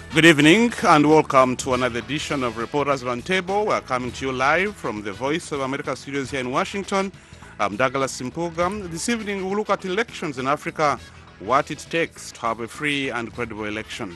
Good evening and welcome to another edition of Reporters Roundtable. We're coming to you live from the Voice of America studios here in Washington. I'm Douglas Simpuga. This evening we'll look at elections in Africa, what it takes to have a free and credible election.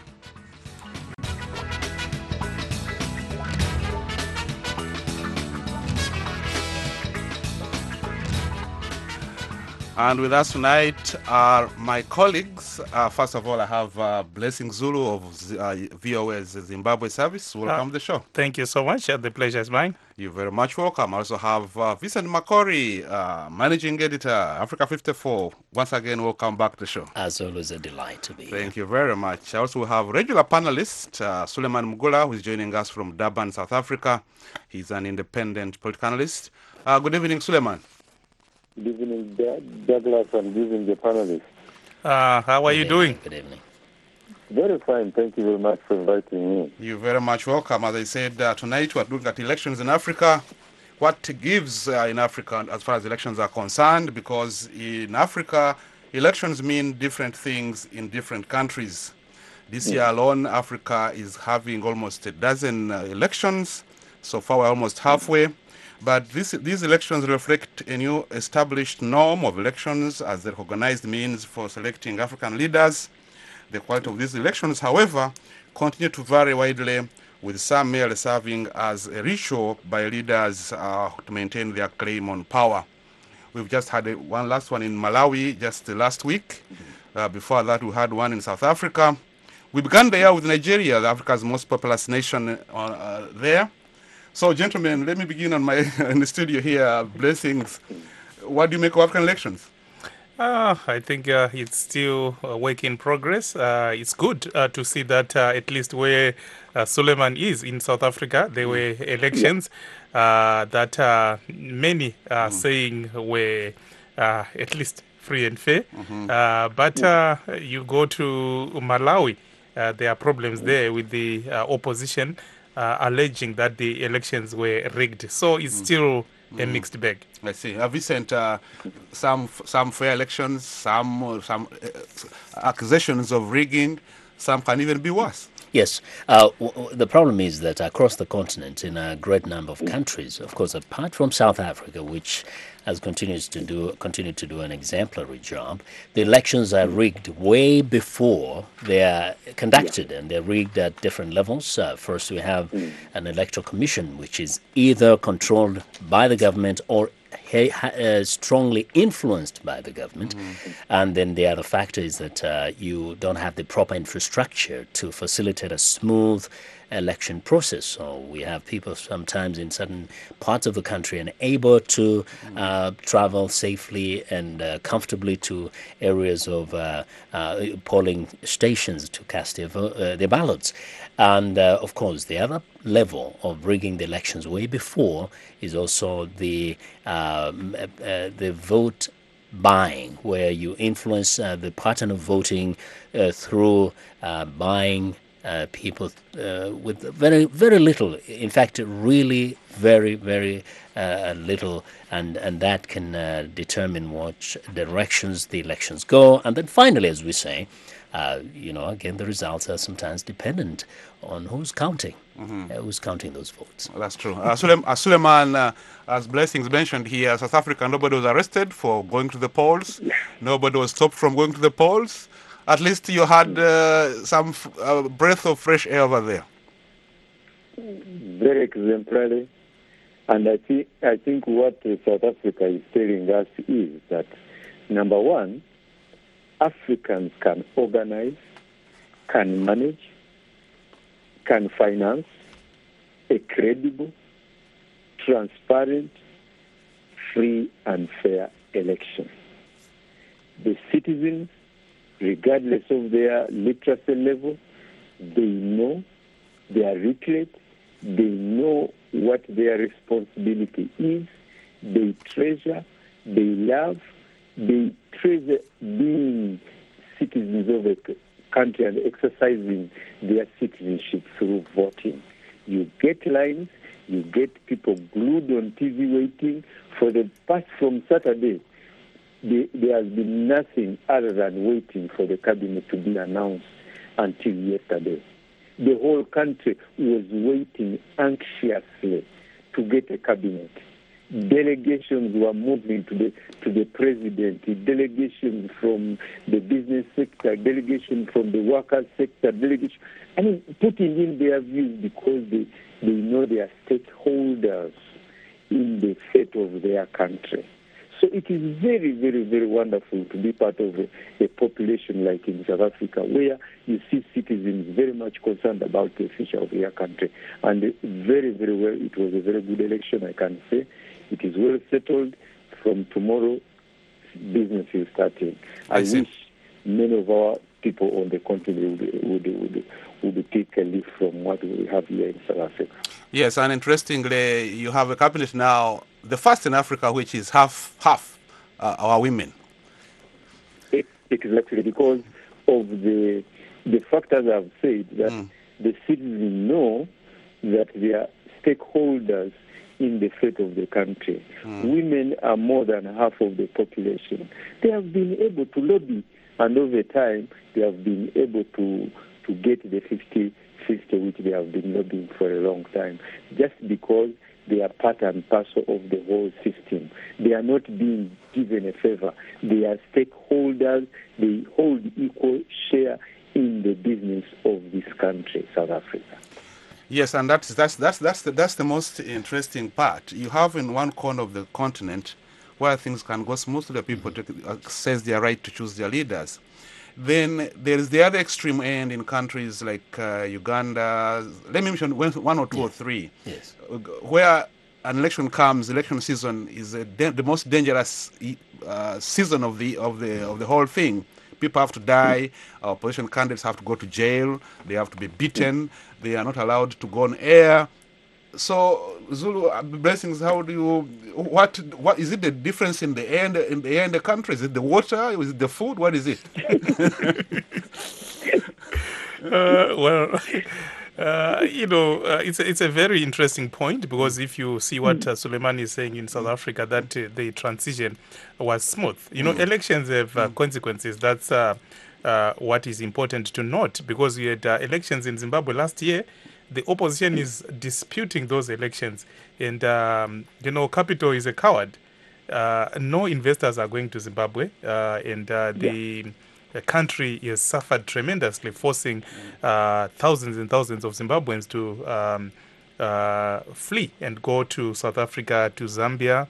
And with us tonight are my colleagues. First of all, I have Blessing Zulu of VOA's Zimbabwe service. Welcome to the show. Thank you so much. The pleasure is mine. You're very much welcome. I also have Vincent Makori, Managing Editor, Africa 54. Once again, welcome back to the show. As always, a delight to be here. Thank you very much. I also have regular panelist, Suleiman Mugula, who is joining us from Durban, South Africa. He's an independent political analyst. Good evening, Suleiman. Good evening, Douglas, and good evening, the panelists. How are you doing? Good evening. Very fine. Thank you very much for inviting me. You're very much welcome. As I said, tonight we're looking at elections in Africa. What gives in Africa as far as elections are concerned, because in Africa, elections mean different things in different countries. This year alone, Africa is having almost a dozen elections. So far, we're almost halfway. But these elections reflect a new established norm of elections as the recognized means for selecting African leaders. The quality of these elections, however, continue to vary widely, with some merely serving as a ritual by leaders to maintain their claim on power. We've just had one last one in Malawi just last week. Before that, we had one in South Africa. We began the year with Nigeria, Africa's most populous nation there. So, gentlemen, let me begin on in the studio here. Blessings. What do you make of African elections? I think it's still a work in progress. It's good to see that at least where Suleiman is in South Africa, there were elections that many are saying were at least free and fair. But you go to Malawi, there are problems there with the opposition alleging that the elections were rigged. So it's still a mixed bag. I see. Have you sent some fair elections, some accusations of rigging, some can even be worse? Yes. The problem is that across the continent, in a great number of countries, of course, apart from South Africa, which has continued to do an exemplary job, the elections are rigged way before they are conducted, and they're rigged at different levels. First, we have an electoral commission, which is either controlled by the government or strongly influenced by the government. And then the other factor is that you don't have the proper infrastructure to facilitate a smooth election process. So we have people sometimes in certain parts of the country unable to travel safely and comfortably to areas of polling stations to cast their ballots. And of course, the other level of rigging the elections way before is also the vote buying, where you influence the pattern of voting through buying people with very, very little. In fact, really very, very little, and that can determine what directions the elections go. And then finally, as we say, again, the results are sometimes dependent on who's counting, who's counting those votes. That's true. Suleiman, as Blessings mentioned here, South Africa, nobody was arrested for going to the polls. Nobody was stopped from going to the polls. At least you had some breath of fresh air over there. Very exemplary. And I think what South Africa is telling us is that, number one, Africans can organize, can manage, can finance a credible, transparent, free and fair election. The citizens, regardless of their literacy level, they know, they are literate, they know what their responsibility is, they treasure, they love, they treasure being citizens of a country and exercising their citizenship through voting. You get lines, you get people glued on TV waiting. From Saturday, there has been nothing other than waiting for the cabinet to be announced until yesterday. the whole country was waiting anxiously to get a cabinet. Delegations were moving to the president, delegations from the business sector, delegation from the workers sector, delegation. I mean, putting in their views because they know they are stakeholders in the fate of their country. So it is very, very, very wonderful to be part of a population like in South Africa, where you see citizens very much concerned about the future of their country. And very, very well, it was a very good election, I can say. It is well settled. From tomorrow, business is starting. I wish many of our people on the continent would take a leaf from what we have here in South Africa. Yes, and interestingly, you have a cabinet now, the first in Africa, which is half our women. Exactly, because of the factors I've said, that the citizens know that they are stakeholders in the fate of the country. Women are more than half of the population. They have been able to lobby, and over time, they have been able to get the 50-50, which they have been lobbying for a long time, just because they are part and parcel of the whole system. They are not being given a favor. They are stakeholders. They hold equal share in the business of this country, South Africa. Yes, and that's the most interesting part. You have in one corner of the continent where things can go smoothly, people access their right to choose their leaders. Then there is the other extreme end in countries like Uganda. Let me mention one or two or three, where an election comes. Election season is the most dangerous season of the whole thing. People have to die. Our opposition candidates have to go to jail. They have to be beaten. They are not allowed to go on air. So, Zulu, blessings. How do you? What is it? The difference in the air in the country? Is it the water? Is it the food? What is it? It's a very interesting point, because if you see what Suleiman is saying in South Africa, that the transition was smooth. Elections have consequences. That's what is important to note, because we had elections in Zimbabwe last year. The opposition is disputing those elections, and capital is a coward. No investors are going to Zimbabwe, and the country has suffered tremendously, forcing thousands and thousands of Zimbabweans to flee and go to South Africa, to Zambia,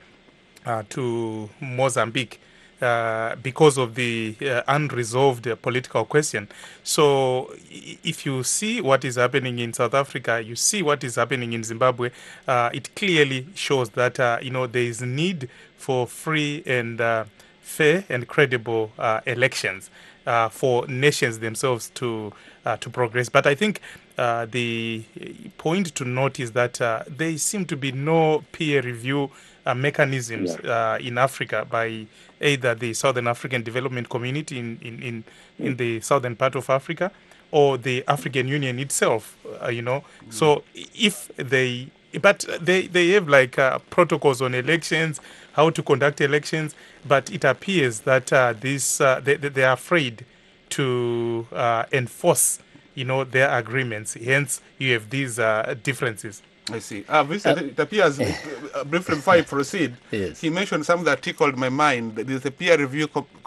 to Mozambique, because of the unresolved political question. So if you see what is happening in South Africa, you see what is happening in Zimbabwe, it clearly shows that there is need for free and fair and credible elections for nations themselves to progress. But I think the point to note is that there seem to be no peer review mechanisms in Africa by either the Southern African Development Community in the southern part of Africa, or the African Union itself. So if they have like protocols on elections, how to conduct elections, but it appears that they are afraid to enforce their agreements. Hence, you have these differences. I see. It appears, briefly before I proceed, he mentioned something that tickled my mind. There's a peer review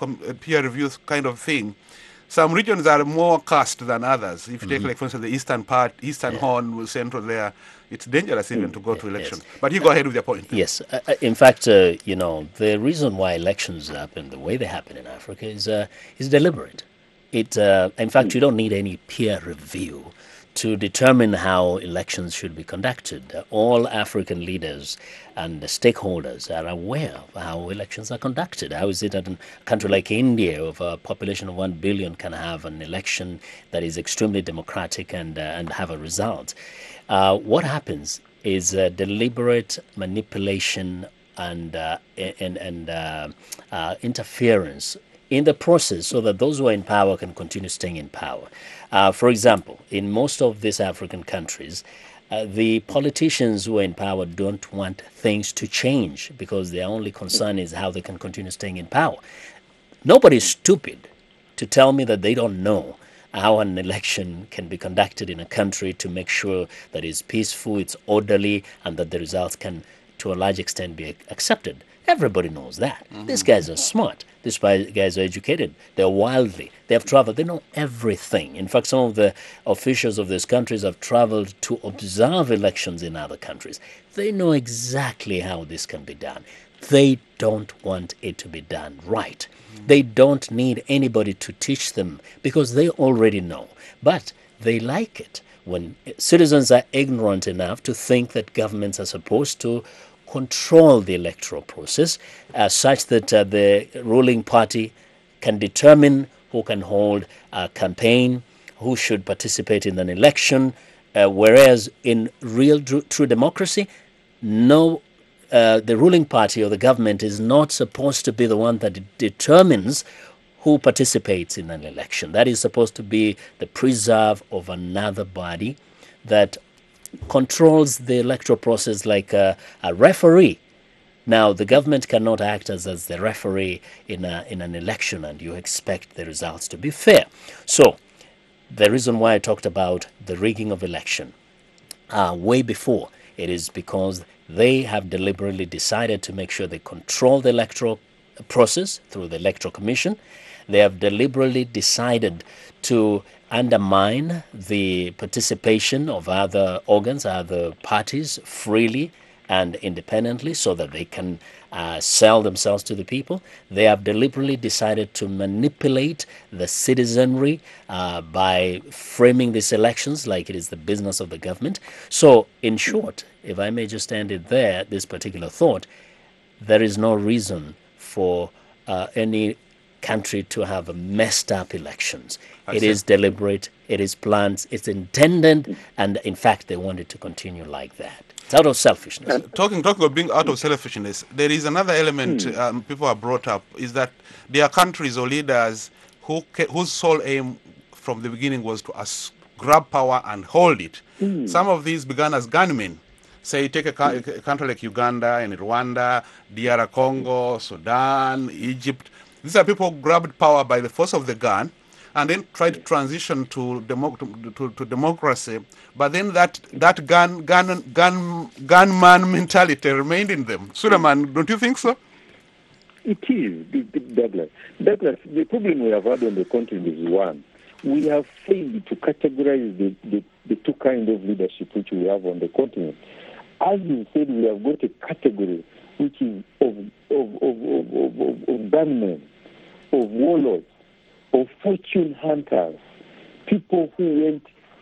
kind of thing. Some regions are more cursed than others. If you take, like, for instance, the Eastern Horn, Central there, it's dangerous even to go to elections. But you go ahead with your point. Yes. In fact, the reason why elections happen the way they happen in Africa is deliberate. In fact, you don't need any peer review to determine how elections should be conducted. All African leaders and stakeholders are aware of how elections are conducted. How is it that a country like India, with a population of 1 billion, can have an election that is extremely democratic and have a result? What happens is deliberate manipulation and interference in the process, so that those who are in power can continue staying in power. For example, in most of these African countries, the politicians who are in power don't want things to change, because their only concern is how they can continue staying in power. Nobody is stupid to tell me that they don't know how an election can be conducted in a country to make sure that it's peaceful, it's orderly, and that the results can, to a large extent, be accepted. Everybody knows that. These guys are smart. These guys are educated. They're wildly. They have traveled. They know everything. In fact, some of the officials of these countries have traveled to observe elections in other countries. They know exactly how this can be done. They don't want it to be done right. They don't need anybody to teach them because they already know. But they like it when citizens are ignorant enough to think that governments are supposed to control the electoral process such that the ruling party can determine who can hold a campaign, who should participate in an election, whereas in real true democracy, the ruling party or the government is not supposed to be the one that determines who participates in an election. That is supposed to be the preserve of another body that controls the electoral process like a referee. Now, the government cannot act as the referee in an election, and you expect the results to be fair. So, the reason why I talked about the rigging of election way before, it is because they have deliberately decided to make sure they control the electoral process through the Electoral Commission. They have deliberately decided to undermine the participation of other organs, other parties freely and independently so that they can sell themselves to the people. They have deliberately decided to manipulate the citizenry by framing these elections like it is the business of the government. So, in short, if I may just end it there, this particular thought, there is no reason for any country to have messed up elections. It is deliberate, it is planned, it's intended, and in fact, they want it to continue like that. It's out of selfishness. Talking about being out of selfishness, there is another element people have brought up, is that there are countries or leaders whose sole aim from the beginning was to grab power and hold it. Some of these began as gunmen. Say, take a country like Uganda and Rwanda, DR Congo, Sudan, Egypt. These are people who grabbed power by the force of the gun and then tried to transition to democracy. But then that gunman mentality remained in them. Suleiman, don't you think so? It is, Douglas. Douglas, the problem we have had on the continent is one. We have failed to categorize the two kinds of leadership which we have on the continent. As you said, we have got a category which is of gunmen, of warlords, of fortune hunters, people who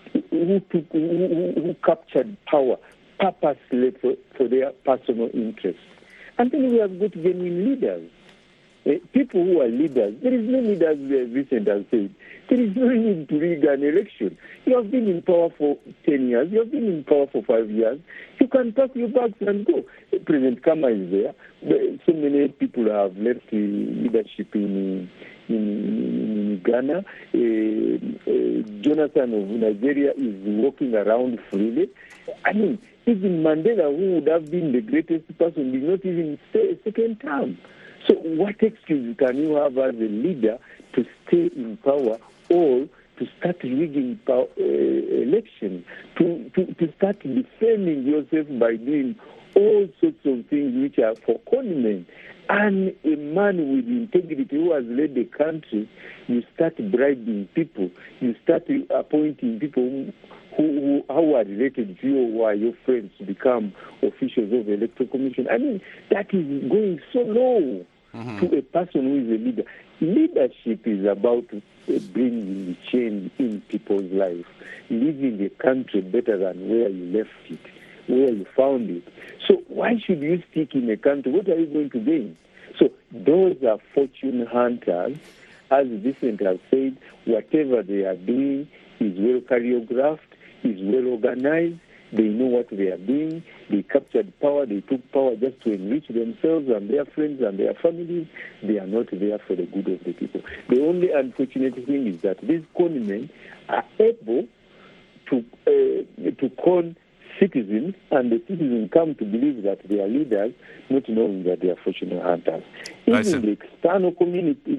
captured power purposely for their personal interests. And then we have got genuine leaders. People who are leaders. There is no leader, as Vincent has said. There is no need to rig an election. You have been in power for 10 years. You have been in power for 5 years. You can pack your bags and go. President Kama is there. So many people have left leadership in Ghana. Jonathan of Nigeria is walking around freely. I mean, even Mandela, who would have been the greatest person, did not even stay a second term. So what excuse can you have as a leader to stay in power or to start rigging elections, to start defending yourself by doing all sorts of things which are for conmen? And a man with integrity who has led the country, you start bribing people, you start appointing people who are related to you, who are your friends, to become officials of the Electoral Commission. I mean, that is going so low to a person who is a leader. Leadership is about bringing change in people's lives, leaving the country better than where you left it, where you found it. So why should you stick in a country? What are you going to gain? So those are fortune hunters. As Vincent has said, whatever they are doing is well choreographed, is well organized. They know what they are doing. They captured power. They took power just to enrich themselves and their friends and their families. They are not there for the good of the people. The only unfortunate thing is that these conmen are able to con citizens, and the citizens come to believe that they are leaders, not knowing that they are fortune hunters. Even the external community,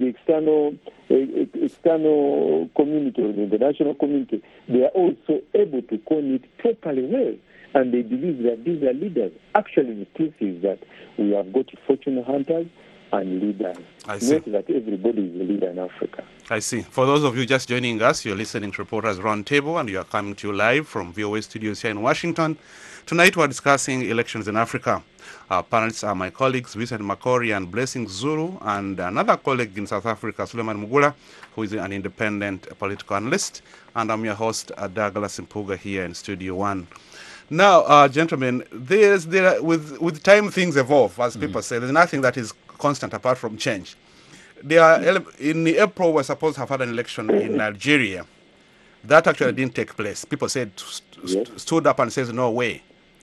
external community or the international community, they are also able to coin it properly well, and they believe that these are leaders. Actually, the truth is that we have got fortune hunters and leaders. I see. Not that everybody is a leader in Africa. I see. For those of you just joining us, you're listening to Reporters Roundtable, and you are coming to you live from VOA studios here in Washington. Tonight we're discussing elections in Africa. Our panelists are my colleagues Vincent Makori and Blessing Zulu, and another colleague in South Africa, Suleiman Mugula, who is an independent political analyst, and I'm your host, Douglas Mpuga, here in Studio 1. Now, gentlemen, with time things evolve, as people say. There's nothing that is constant apart from change. In April, we're supposed to have had an election in Nigeria. That actually didn't take place. People stood up and said, no way.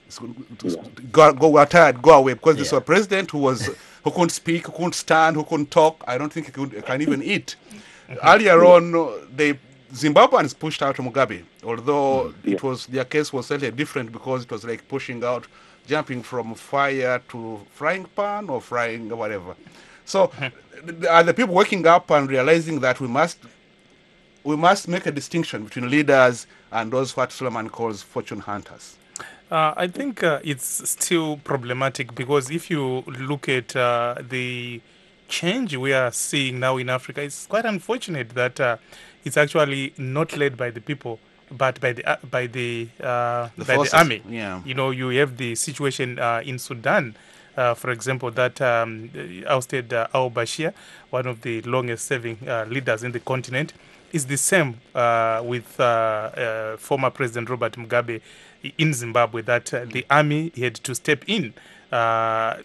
We're tired, go away. Because this was a president who couldn't speak, who couldn't stand, who couldn't talk. I don't think he can even eat. Earlier on, Zimbabweans pushed out Mugabe, although their case was slightly different because it was like jumping from fire to frying pan or frying whatever. So are the people waking up and realizing that we must make a distinction between leaders and those what Suleiman calls fortune hunters? I think it's still problematic because if you look at the change we are seeing now in Africa, it's quite unfortunate that it's actually not led by the people, but by the army. Yeah. You know, you have the situation in Sudan, for example, that ousted al-Bashir, one of the longest-serving leaders in the continent. Is the same with former President Robert Mugabe in Zimbabwe, that the army had to step in. And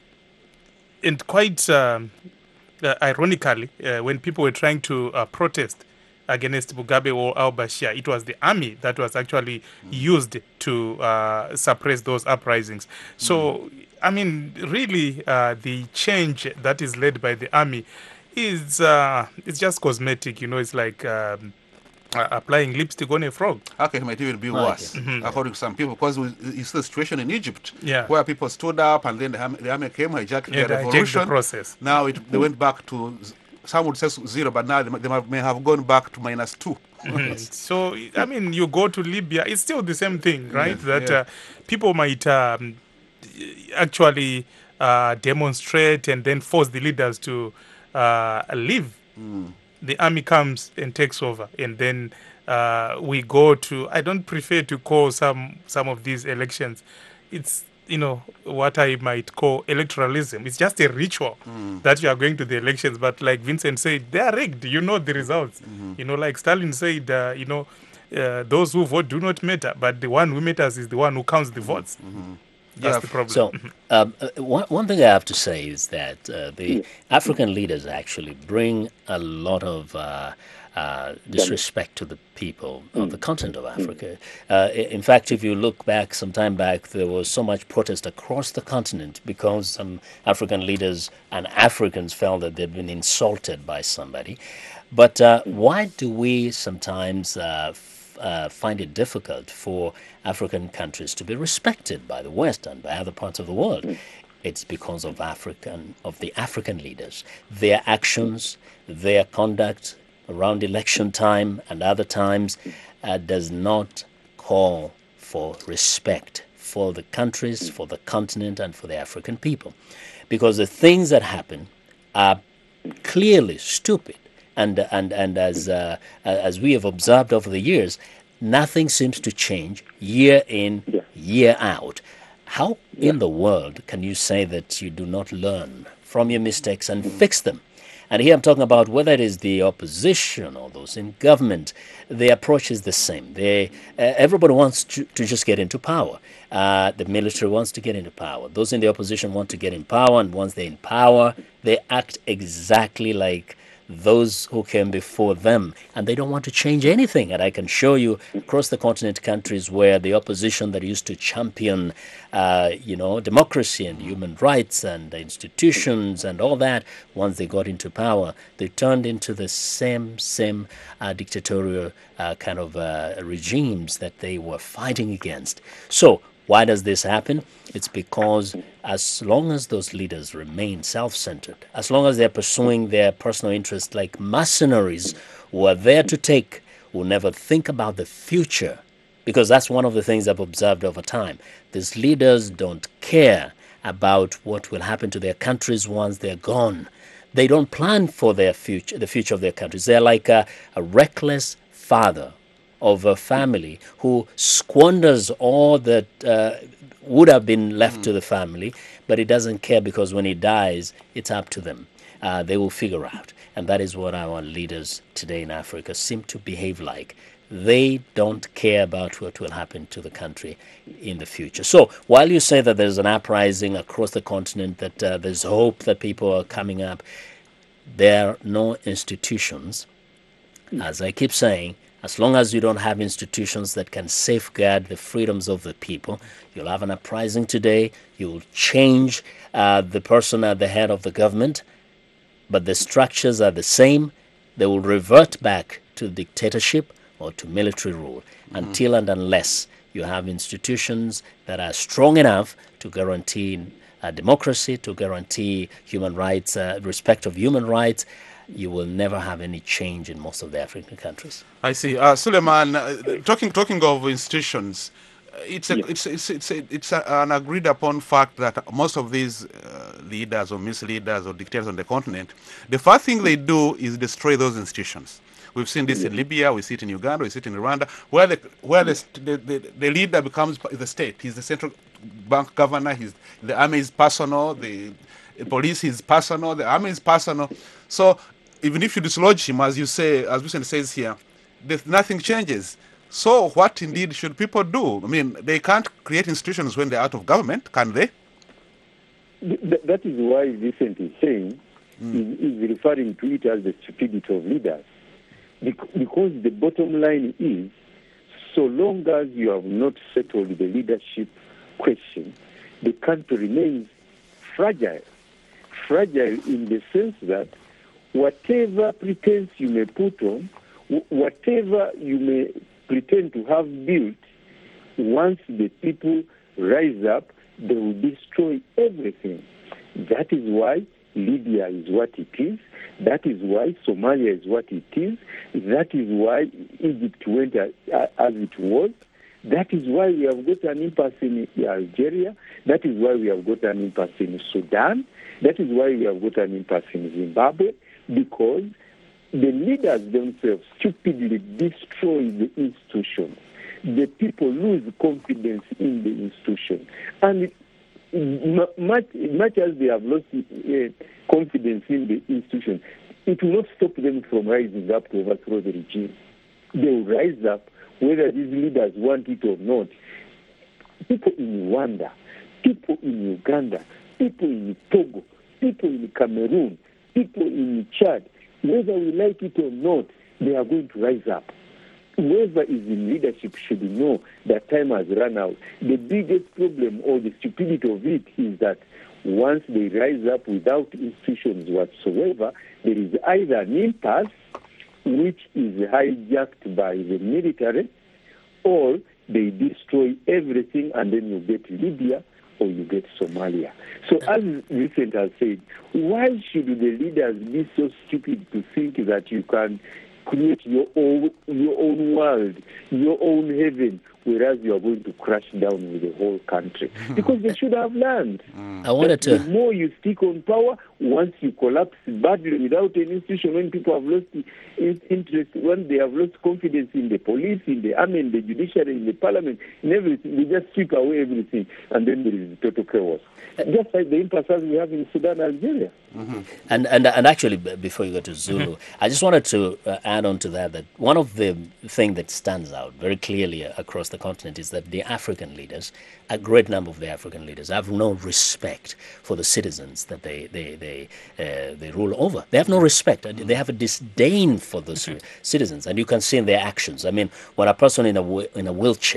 quite ironically, when people were trying to protest against Mugabe or al-Bashir, it was the army that was actually used to suppress those uprisings. So, I mean, really, the change that is led by the army is it's just cosmetic, you know. It's like applying lipstick on a frog. Okay, it might even be worse, according to some people, because it's the situation in Egypt, Yeah. where people stood up and then the army came, hijacked the revolution. The process. Now they went back to, some would say zero, but now they may have gone back to -2. So, I mean, you go to Libya, it's still the same thing, right? People might actually demonstrate and then force the leaders to leave. The army comes and takes over, and then we go to, I don't prefer to call some of these elections, it's, you know, what I might call electoralism. It's just a ritual that you are going to the elections, but like Vincent said, they are rigged. You know the results. You know, like Stalin said, those who vote do not matter, but the one who matters is the one who counts the votes. That's the problem. So, one thing I have to say is that the African leaders actually bring a lot of disrespect to the people of the continent of Africa. In fact, if you look back, some time back, there was so much protest across the continent because some African leaders and Africans felt that they'd been insulted by somebody. But why do we sometimes find it difficult for African countries to be respected by the West and by other parts of the world? It's because of the African leaders. Their actions, their conduct around election time and other times does not call for respect for the countries, for the continent, and for the African people. Because the things that happen are clearly stupid. And as we have observed over the years, nothing seems to change year in, year out. How in the world can you say that you do not learn from your mistakes and fix them? And here I'm talking about whether it is the opposition or those in government, the approach is the same. Everybody wants to just get into power. The military wants to get into power. Those in the opposition want to get in power, and once they're in power, they act exactly like those who came before them, and they don't want to change anything. And I can show you across the continent countries where the opposition that used to champion, democracy and human rights and institutions and all that, once they got into power, they turned into the same dictatorial kind of regimes that they were fighting against. So Why does this happen? It's because as long as those leaders remain self-centered, as long as they're pursuing their personal interests like mercenaries who are there to take, who never think about the future, because that's one of the things I've observed over time. These leaders don't care about what will happen to their countries once they're gone. They don't plan for their future, the future of their countries. They're like a reckless father of a family who squanders all that would have been left to the family, but he doesn't care because when he dies, it's up to them. They will figure out. And that is what our leaders today in Africa seem to behave like. They don't care about what will happen to the country in the future. So while you say that there's an uprising across the continent, that there's hope that people are coming up, there are no institutions, as I keep saying. As long as you don't have institutions that can safeguard the freedoms of the people, you'll have an uprising today, you'll change the person at the head of the government, but the structures are the same. They will revert back to dictatorship or to military rule until and unless you have institutions that are strong enough to guarantee democracy, to guarantee human rights, respect of human rights. You will never have any change in most of the African countries. I see. Suleiman, talking of institutions, it's an agreed upon fact that most of these leaders or misleaders or dictators on the continent, the first thing they do is destroy those institutions. We've seen this in Libya, we see it in Uganda, we see it in Rwanda, where the leader becomes the state. He's the central bank governor, the army is personal, the police is personal, the army is personal. So even if you dislodge him, as you say, as Vincent says here, nothing changes. So what indeed should people do? I mean, they can't create institutions when they're out of government, can they? That is why Vincent is saying, is referring to it as the stupidity of leaders. Because the bottom line is, so long as you have not settled the leadership question, the country remains fragile. Fragile in the sense that whatever pretense you may put on, whatever you may pretend to have built, once the people rise up, they will destroy everything. That is why Libya is what it is. That is why Somalia is what it is. That is why Egypt went as it was. That is why we have got an impasse in Algeria. That is why we have got an impasse in Sudan. That is why we have got an impasse in Zimbabwe, because the leaders themselves stupidly destroy the institutions. The people lose confidence in the institution. And much as they have lost confidence in the institution, it will not stop them from rising up to overthrow the regime. They will rise up whether these leaders want it or not. People in Rwanda, people in Uganda, people in Togo, people in Cameroon, people in Chad, whether we like it or not, they are going to rise up. Whoever is in leadership should know that time has run out. The biggest problem or the stupidity of it is that once they rise up without institutions whatsoever, there is either an impasse, which is hijacked by the military, or they destroy everything and then you get Libya or you get Somalia. So as Vincent has said, why should the leaders be so stupid to think that you can create your own world, your own heaven, whereas you are going to crash down with the whole country? Because they should have learned. I wanted to. The more you stick on power, once you collapse badly without an institution, when people have lost interest, when they have lost confidence in the police, in the army, in the judiciary, in the parliament, in everything, they just sweep away everything, and then there is total chaos. Just like the impasse we have in Sudan, Algeria. And actually, before you go to Zulu, I just wanted to add on to that one of the things that stands out very clearly across the continent is that the African leaders, a great number of the African leaders, have no respect for the citizens that they rule over. They have no respect. They have a disdain for those citizens, and you can see in their actions. I mean, when a person in a wheelchair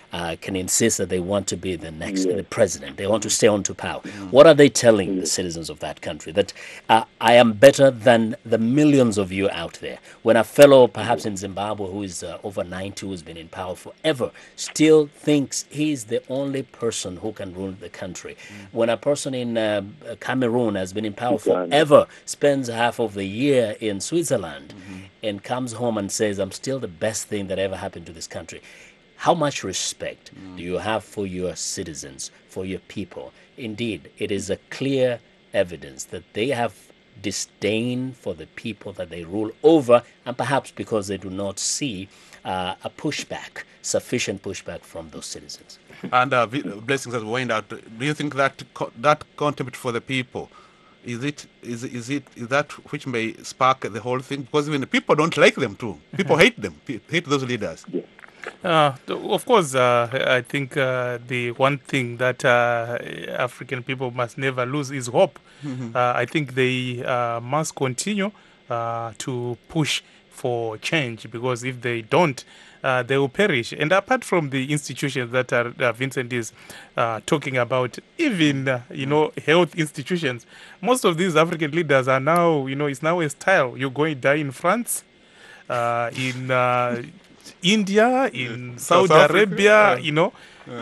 can insist that they want to be the next the president. They want to stay on to power. What are they telling the citizens of that country? That I am better than the millions of you out there. When a fellow, perhaps in Zimbabwe, who is over 90, who's been in power forever, still thinks he's the only person who can rule the country. When a person in Cameroon has been in power forever, spends half of the year in Switzerland, and comes home and says, I'm still the best thing that ever happened to this country. How much respect do you have for your citizens, for your people? Indeed, it is a clear evidence that they have disdain for the people that they rule over, and perhaps because they do not see a pushback, sufficient pushback from those citizens. And Blessings as we wind out, do you think that that contempt for the people, is that which may spark the whole thing? Because even the people don't like them too. People hate them, hate those leaders. Of course, I think the one thing that African people must never lose is hope. I think they must continue to push for change, because if they don't, they will perish. And apart from the institutions that Vincent is talking about, even health institutions, most of these African leaders are now, it's now a style. You're going to die in France, in India, in South Saudi Africa, Arabia,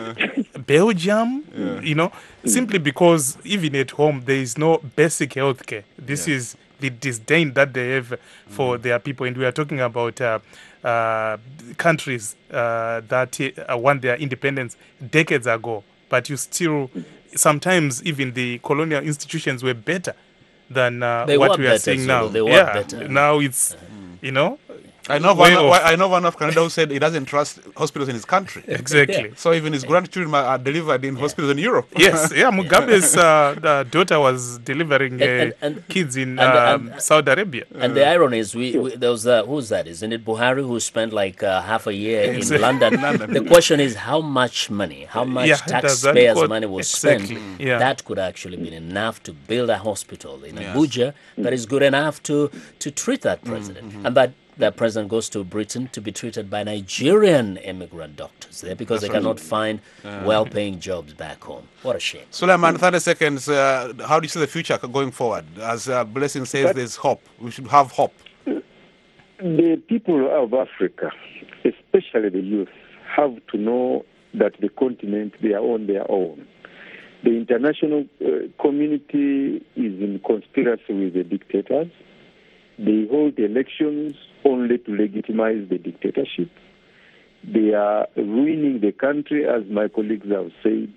Belgium, simply because even at home there is no basic health care. This is the disdain that they have for their people. And we are talking about countries that won their independence decades ago. But you still, sometimes even the colonial institutions were better than what we are seeing now. They were better. Now it's, I know one of Canada who said he doesn't trust hospitals in his country. Exactly. So even his grandchildren are delivered in hospitals in Europe. Yes, Mugabe's daughter was delivering kids in Saudi Arabia. And the irony is, there was who's that? Isn't it Buhari who spent like half a year in London? The question is, how much money, how much taxpayers' money was spent that could actually be enough to build a hospital in Abuja that is good enough to treat that president, and that president goes to Britain to be treated by Nigerian immigrant doctors there because they cannot find well-paying jobs back home. What a shame. Suleiman, 30 seconds. How do you see the future going forward? As Blessing says, there's hope. We should have hope. The people of Africa, especially the youth, have to know that the continent, they are on their own. The international community is in conspiracy with the dictators. They hold elections only to legitimize the dictatorship. They are ruining the country, as my colleagues have said.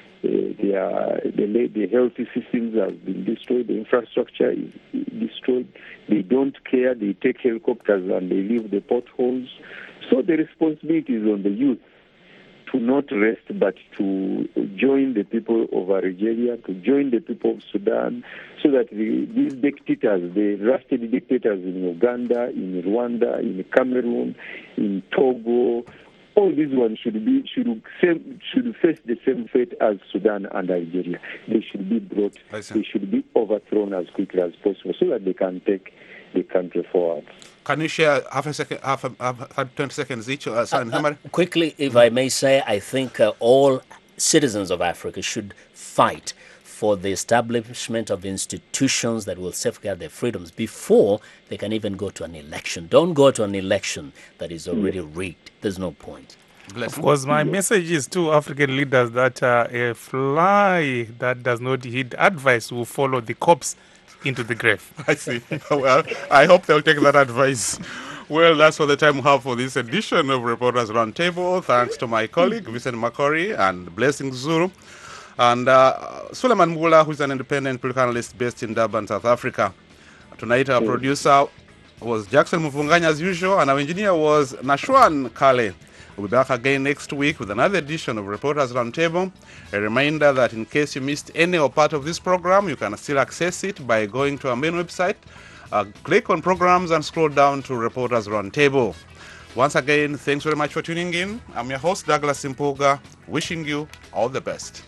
The healthy systems have been destroyed. The infrastructure is destroyed. They don't care. They take helicopters and they leave the potholes. So the responsibility is on the youth to not rest, but to join the people of Algeria, to join the people of Sudan, so that these dictators, the rusted dictators in Uganda, in Rwanda, in Cameroon, in Togo, all these ones should face the same fate as Sudan and Algeria. They should be brought, they should be overthrown as quickly as possible, so that they can take the country forward. Can you share 20 seconds each? Quickly, if I may say, I think all citizens of Africa should fight for the establishment of institutions that will safeguard their freedoms before they can even go to an election. Don't go to an election that is already rigged. There's no point. Of course, my message is to African leaders that a fly that does not heed advice will follow the corpse into the grave. I see. Well, I hope they'll take that advice. Well, that's all the time we have for this edition of Reporters Roundtable. Thanks to my colleague, Vincent Makori, and Blessing Zulu, and Suleiman Mula, who's an independent political analyst based in Durban, South Africa. Tonight, our producer was Jackson Mufunganya, as usual, and our engineer was Nashwan Kale. We'll be back again next week with another edition of Reporters Roundtable. A reminder that in case you missed any or part of this program, you can still access it by going to our main website, click on programs and scroll down to Reporters Roundtable. Once again, thanks very much for tuning in. I'm your host, Douglas Simpoga, wishing you all the best.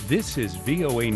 This is VOA